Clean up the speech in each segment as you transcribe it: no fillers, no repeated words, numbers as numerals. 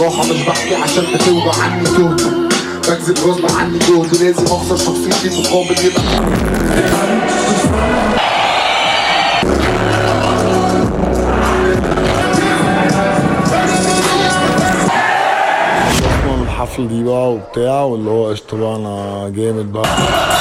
بصراحة مش بحكي عشان بتوجع عني تهت، بكذب غصب عني جهد، لازم اخسر شخصيتي مقابل يبقى الحفلة دي بقى وبتاع، واللي هو قشطة بقى انا جامد بقى.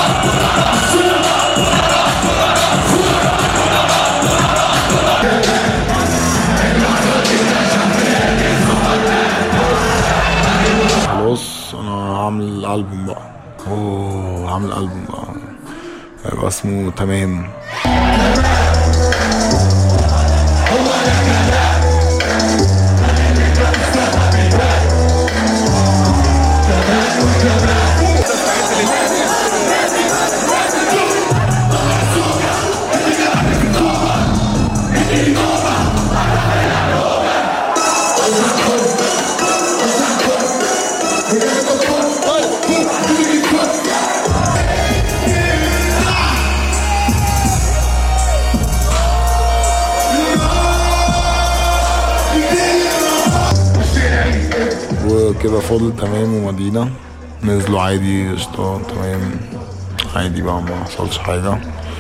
خلاص انا هعمل ألبوم بقى، هعمل ألبوم بقى هيبقى اسمه تمام. وكده فاضل تمام ومدينة، نزلوا عادي قشطة تمام عادي بقى ما حصلش حاجة.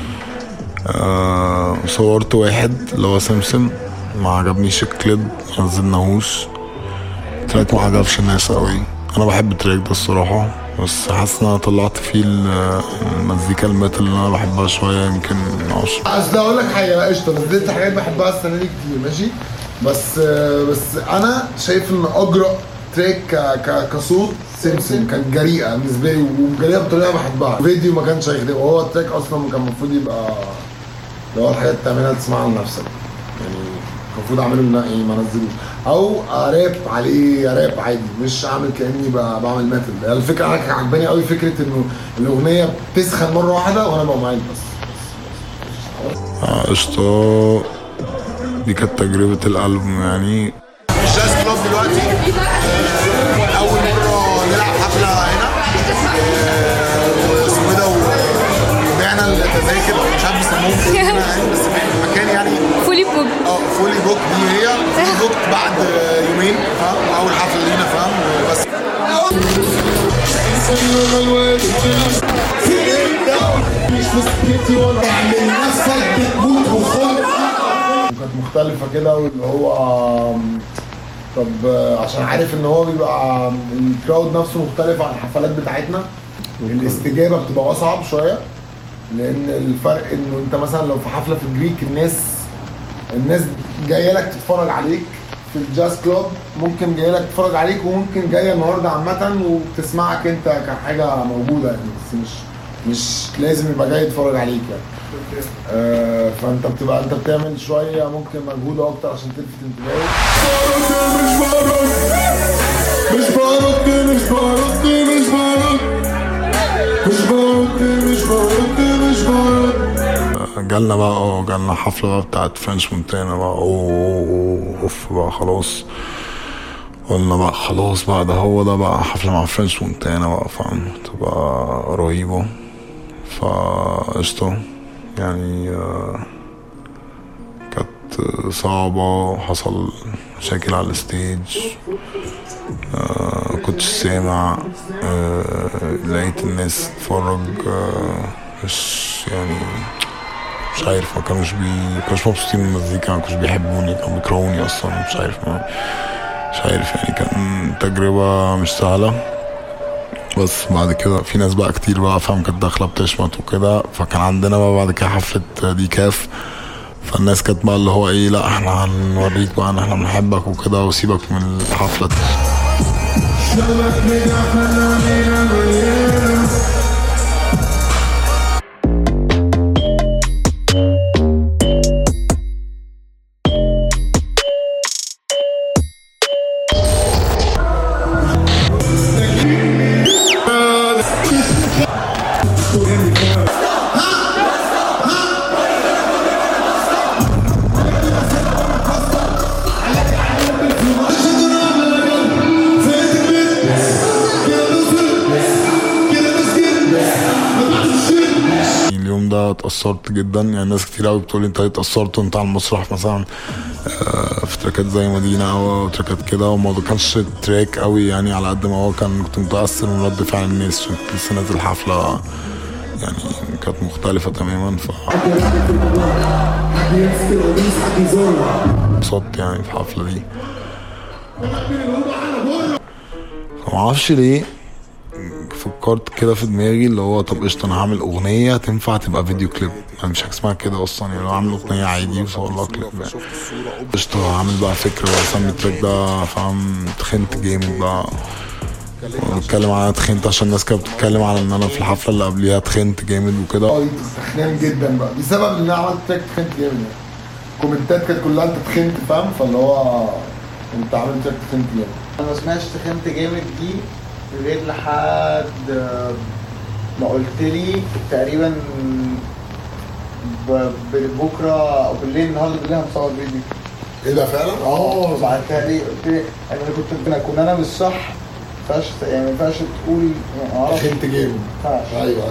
صورت واحد اللي هو سمسم، ما عجبنيش الكليب منزلناهوش، تراك ما عجبش الناس قوي. انا بحب التراك ده الصراحة، بس حاسس ان انا طلعت فيه المزيكا الميتال اللي انا بحبها شوية يمكن 10. اصل اقول لك حاجة قشطة، نزلت حاجات بحبها السنة دي كتير ماشي، بس انا شايف ان اجرأ تراك كصوت سمسم كانت جريئة بالنسبة لي، وجريئة بطريقة بحبها. فيديو ما كانش هيخدم، وهو التراك اصلا كان المفروض يبقى اللي هو الحاجات تعملها تسمعها لنفسك، يعني المفروض اعمله منقي ما انزلوش، او اراب عليه راب عادي، مش اعمل كاني بعمل ميتال. الفكره انا كان عجباني قوي فكره انه الاغنيه بتسخن مره واحده وانا بقى معاك بس. قشطه دي كانت تجربه الالبوم يعني. الجاز كلوب دلوقتي اول مره نلعب حفله هنا، واسمه ده وبعنا التذاكر مش عارف بيسموهم ايه يعني، بس في المكان يعني فولي بوك. فولي بوك دي هي فولي بوك بعد يومين، فاهم؟ اول حفله لينا فاهم بس. كانت مختلفه كده، واللي هو طب عشان عارف ان هو بيبقى الكراود نفسه مختلف عن الحفلات بتاعتنا، الاستجابه بتبقى اصعب شويه، لان الفرق انه انت مثلا لو في حفله في الجريك الناس جايه لك تتفرج عليك، في الجاز كلوب ممكن جايه لك تتفرج عليك، وممكن جايه النهارده عامه وبتسمعك انت كحاجه موجوده يعني، بس مش لازم يبقى جاي يتفرج عليك يعني. فانت بتبقى انت بتعمل شويه ممكن مجهود اكتر عشان تلفت انتباهي. جالنا بقى جالنا حفلة بقى بتاعت فرنش مونتانا بقى اوف بقى خلاص، قلنا بقى خلاص بقى ده هو ده بقى حفلة مع فرنش مونتانا بقى فاهم، تبقى رهيبة. فقشطة يعني كانت صعبة، حصل مشاكل على الستيج، كنتش سامع، لقيت الناس تتفرج مش يعني مش عارف، ما كانوش مبسوطين من المزيكا، ما كانوش بيحبوني، كانوا بيكرهوني اصلا، مش عارف يعني. كان تجربة مش سهلة، بس بعد كده في ناس بقى كتير بقى فاهم كانت داخلة بتشمت وكده، فكان عندنا بقى بعد كده حفلة دي كاف، فالناس كانت بقى اللي هو ايه لا احنا هنوريك بقى ان احنا بنحبك وكده، وسيبك من الحفلة دي. اتأثرت جدا. يعني ناس كتير قوي بتقولي انت اتأثرت وانت على المسرح مثلا في تراكات زي مدينة او تراكات كده، وما كانش تراك قوي يعني على قد ما هو كنت متأثر من رد فعل الناس. كنت لسه نازل حفلة يعني كانت مختلفة تماما، صوت يعني في الحفلة دي. معرفش ليه فكرت كده في دماغي اللي هو طب قشطة انا هعمل اغنية تنفع تبقى فيديو كليب. انا مش حاجة اسمها كده اصلا، يعني لو هعمل اغنية عادي وصور لها كليب قشطة هعمل بقى فكرة بقى اسمي التراك ده فاهم تخنت جامد بقى، بتكلم على تخنت عشان الناس كانت بتتكلم على ان انا في الحفلة اللي قبليها تخنت جامد وكده. تخنان جدا بقى بسبب ان انا عملت تراك تخنت جامد يعني. كومنتات كانت كلها انت تخنت فاهم، فاللي هو انت عامل تراك تخنت جامد. انا ما سمعتش تخنت جامد دي غير لحد ما قلت لي تقريبا بكره او بالليل النهارده بالليل هنصور فيديو. ايه ده فعلا؟ بعتها لي قلت لي انا مش صح، ما ينفعش تقول تخنت جامد. ايوه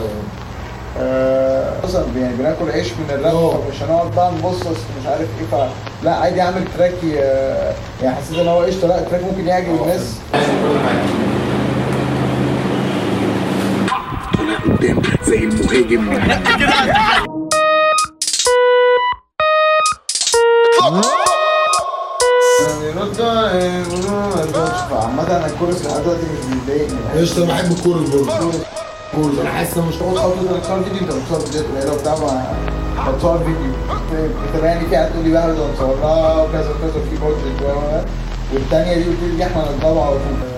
مثلا يعني بناكل عيش من الراب، فمش هنقعد بقى نبصص مش عارف ايه، لا عادي اعمل تراك يعني حسيت ان هو قشطه، لا التراك ممكن يعجب الناس. قدام زي المهاجم عامة انا الكورس لحد دلوقتي مش بيضايقني. قشطة انا بحب الكورس برضه. انا حاسس ان مش هتقعد خطوه انك تصور فيديو، انت بتصور فيديوهات قليله وبتاع، بتصور فيديو بتابعني فيها تقول لي بقى ده هنصور لها وكذا وكذا في بودجت والثانيه دي قلت لي احنا هنطلعها على طول.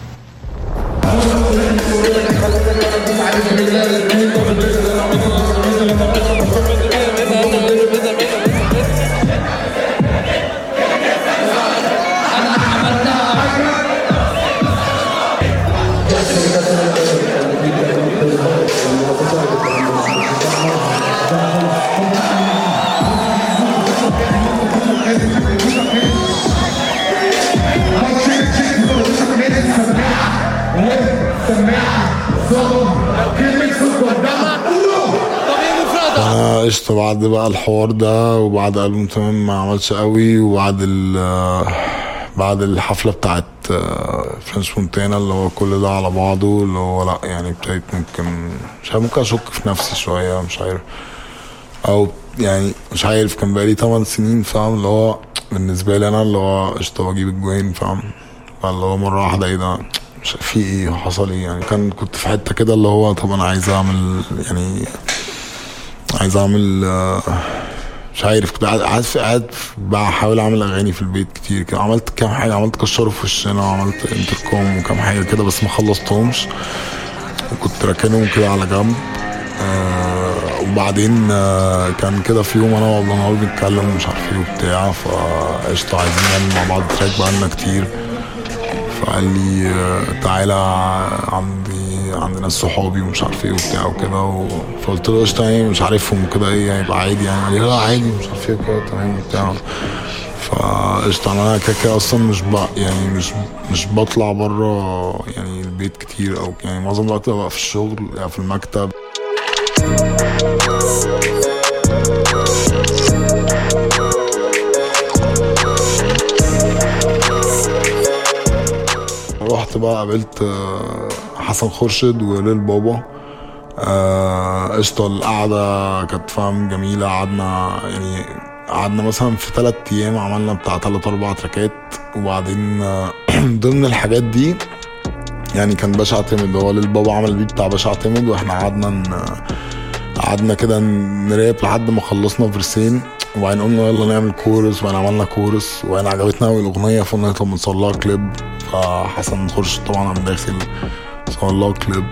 قشطة بعد بقى الحوار ده وبعد ألبوم تمام ما عملش قوي، وبعد بعد الحفلة بتاعت فرنش مونتانا اللي هو كل ده على بعضه اللي هو لا يعني ابتديت ممكن اشك في نفسي شوية، مش عارف او يعني مش عارف. كان بقالي 8 سنين فاهم اللي هو بالنسبة لي انا اللي هو قشطة بجيب الجوين فاهم، فاللي هو مرة واحدة ايه ده مش في ايه حصل ايه يعني. كنت في حتة كده اللي هو طب انا عايز اعمل مش عارف كنت قاعد بحاول اعمل اغاني في البيت كتير كده. عملت كام حاجه، عملت كشروا في وشنا وعملت انتركوم وكام حاجه كده بس ما خلصتهمش وكنت راكنهم كده على جنب. وبعدين كان كده في يوم انا وعبد النهار بنتكلم ومش عارف ايه وبتاع، فقشطه عايزين نعمل مع بعض تراك بقالنا كتير، فقال لي تعالى عند ناس صحابي ومش عارف ايه وبتاع وكده، فقلت له قشطه يعني مش عارفهم وكده ايه هيبقى عادي يعني. قال لي لا عادي مش عارف ايه وكده تمام وبتاع. فقشطه انا كده اصلا مش بطلع بره يعني البيت كتير او يعني معظم الوقت ببقى في الشغل يعني في المكتب. رحت بقى قابلت حسن خورشيد وليل بابا. قشطة القعدة كانت فاهم جميلة. قعدنا مثلا في 3 ايام عملنا بتاع 3-4 تراكات. وبعدين ضمن الحاجات دي يعني كان باشا اعتمد هو ليل بابا عمل البيت بتاع باشا اعتمد، واحنا قعدنا كده نراب لحد ما خلصنا فيرسين، وبعدين قلنا يلا نعمل كورس، وبعدين عملنا كورس وبعدين عجبتنا قوي الاغنيه فقلنا طب نصور لها كليب. فحسن خورشيد طبعا عم داخل صور لها كليب.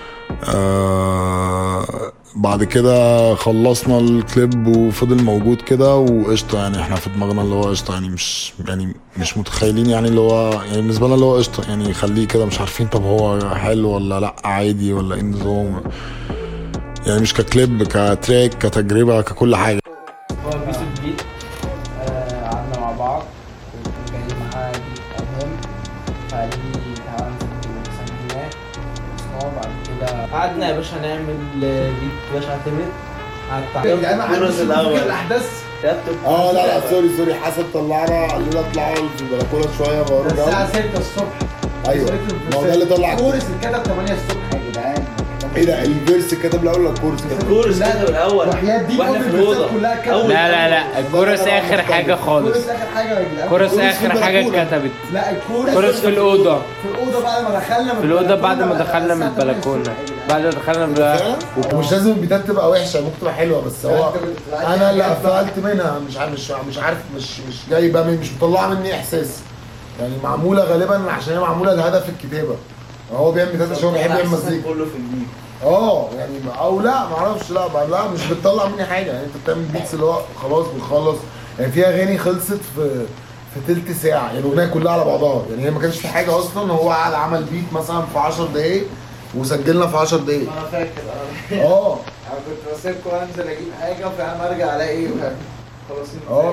بعد كده خلصنا الكليب وفضل موجود كده وقشطه يعني احنا في دماغنا اللي هو قشطه يعني مش متخيلين يعني اللي هو يعني بالنسبه لنا اللي هو قشطه يعني خليه كده مش عارفين طب هو حلو ولا لا عادي ولا ايه نظام يعني، مش ككليب كتراك كتجربه ككل حاجه. هو بيسو البيت قعدنا مع بعض جاي معاه بيت أهم، فقال لي تعالى نسجلناه. بعد كده قعدنا يا باشا نعمل بيت باشا اعتمد يعني ما حدش الاحداث. لا سوري حسب طلعنا قال لنا اطلعوا في البلكونه شويه بقول له الساعه 6 الصبح. ايوه ما هو ده اللي طلع الكورس اتكتب 8 الصبح يا جدعان. ايه ده الفيرس كتب الاول ولا الكورس كتب الاول وحياة دي واحنا في الاوضه لا الكورس اخر حاجه خالص. الكورس اخر حاجه يا جدعان. الكورس اخر حاجه اتكتبت. لا الكورس في الاوضه. في الاوضه بعد ما دخلنا في الاوضه بعد ما دخلنا من البلكونه. بعد ما دخلنا ومش لازم البيتات تبقى وحشه ممكن تبقى حلوه بس هو انا اللي قفلت منها مش عارف مش جايبه مش مطلعه مني احساس يعني معموله غالبا عشان هي معموله لهدف الكتابه. هو بيعمل بيتات عشان هو بيحب يعمل مزيكا كله في البيت يعني او لا ما اعرفش لا مش بتطلع مني حاجه يعني انت بتعمل بيتس اللي هو خلاص بنخلص يعني في اغاني خلصت في تلت ساعه يعني الاغنيه كلها على بعضها يعني هي ما كانش في حاجه اصلا هو قعد عمل بيت مثلا في 10 دقايق وسجلنا في 10 دقايق. انا فاكر انا كنت بسيبكم انزل اجيب حاجه فاهم ارجع الاقي ايه خلاص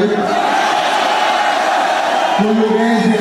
كله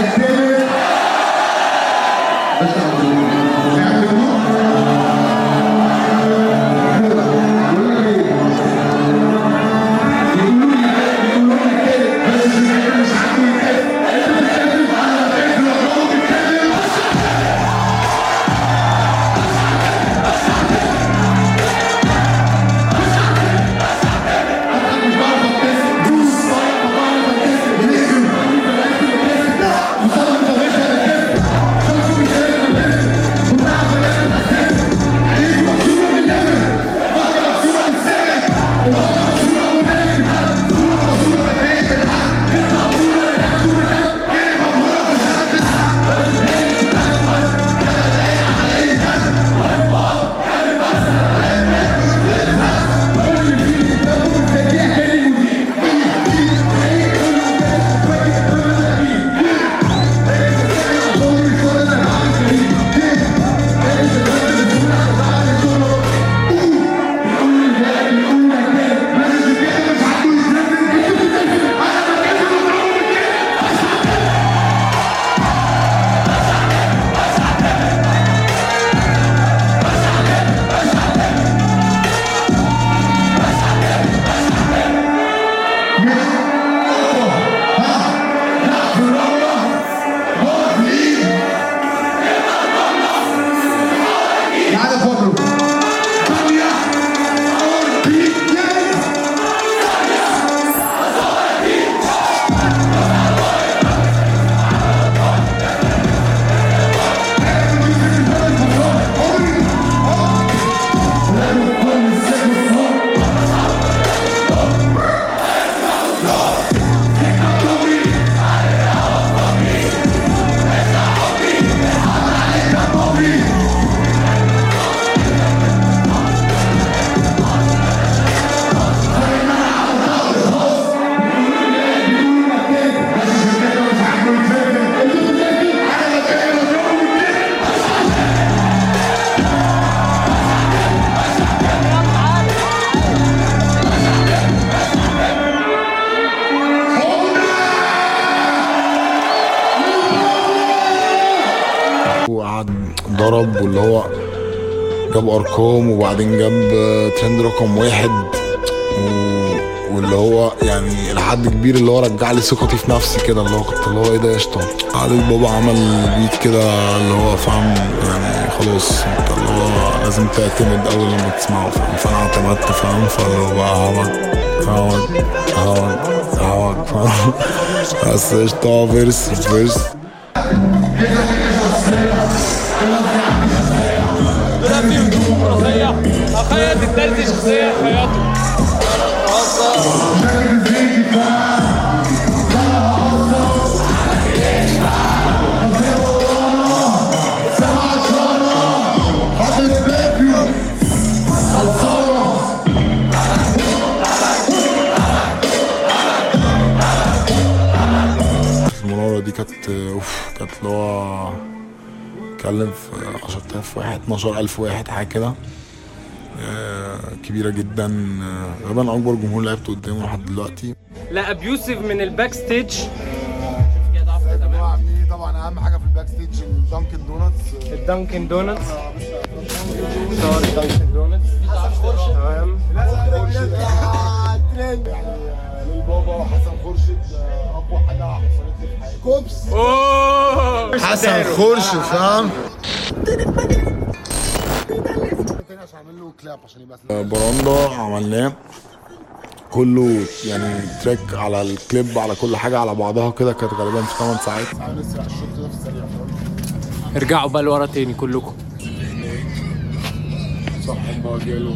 ضرب واللي هو جاب ارقام وبعدين جاب ترند رقم 1 واللي هو يعني لحد كبير اللي هو رجع لي ثقتي في نفسي كده اللي هو كنت اللي هو ايه ده قشطه. علي بابا عمل بيت كده اللي هو فاهم يعني خلاص انت اللي هو لازم تعتمد اول لما تسمعه فاهم. فانا اعتمدت فاهم فاللي هو بقى هوج فاهم بس قشطه فيرس طلع فيه هجوم راسية أخيط التالت شخصية خياطه المناورة دي كانت اللي هو اتكلم في 10,000 واحد 12,000 واحد حاجة كده كبيرة جدا غالبا أكبر جمهور لعبت قدامه لحد دلوقتي. لا أبيوسف من الباك ستيج. طبعا أهم حاجة في الباك ستيج الدانكن دونتس. الدانكن دونتس. صور الدانكن دونتس. تمام. ترند يعني للبابا وحسن خورشيد اقوى حاجه حصلت لي في حياتي. كوبس حسن خورشيد فاهم. براندا عملناه كله يعني تراك على الكليب على كل حاجه على بعضها كده، كانت غالبا في 8 ساعات. نسرع الشوط ده في السريع. ارجعوا بقى لورا تاني كلكم. صاحب بقى جاله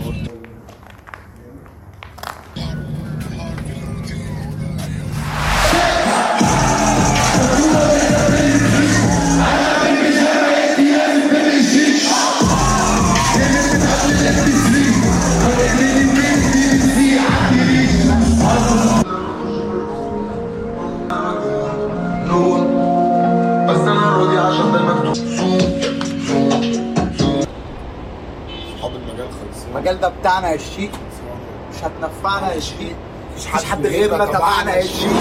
بس انا راضي عشان ده المكتوب. صحاب المجال خلص. المجال ده بتاعنا يا شيك، مش هتنفعنا يا شيك، مفيش حد غيرنا تبعنا يا شيك.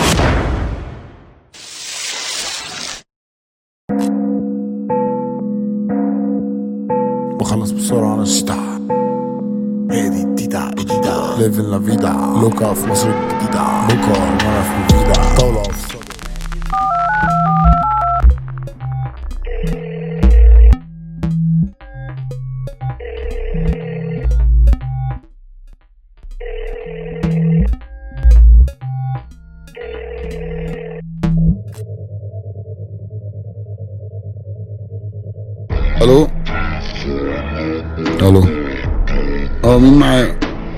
بخلص بسرعه انا الشتاء. هي دي التيتا الجديدة ليفن لا فيدا. لوكا في مصر الجديدة. لوكا وانا في الفيدا. طاولة في الصدى. الو الو. مين معايا؟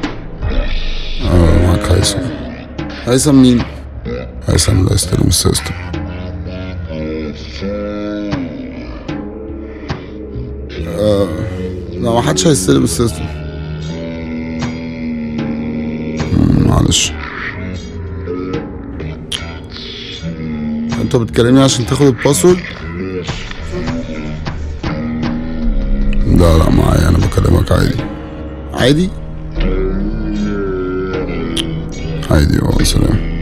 معاك هيثم. هيثم مين؟ هيثم اللي هيستلم السيستم. لا ما حدش هيستلم السيستم. معلش. انت بتكلمني عشان تاخد الباسورد؟ لا معايا، انا بكلمك عادي. عادي. سلام.